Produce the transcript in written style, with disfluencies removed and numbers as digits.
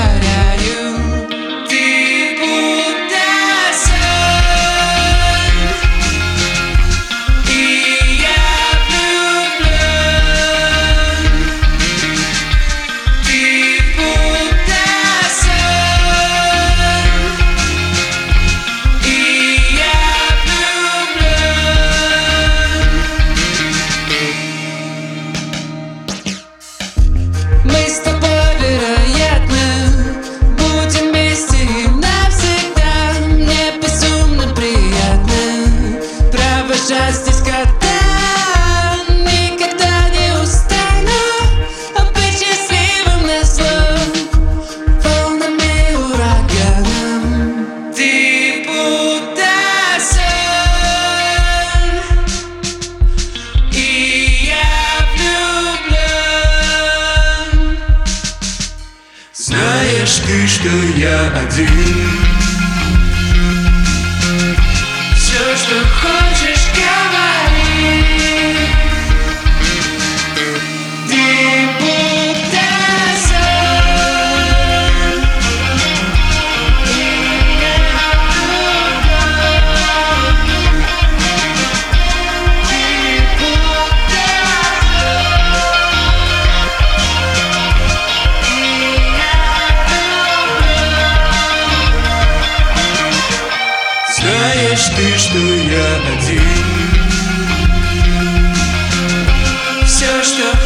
повторяю. Ты будто сон, и я влюблен. Ты будто сон, и я влюблен. Мы с тобой, вероятно, будем вместе навсегда. Мне безумно приятно провожать здесь года. Никогда не устану быть счастливым назло волнам и ураганам. Ты будто сон, и я влюблен. Знаешь ты, что я один? Все, что хочешь, говори. Ты будто сон, и я влюблен. Ты будто знаешь ты, что я один? Все, что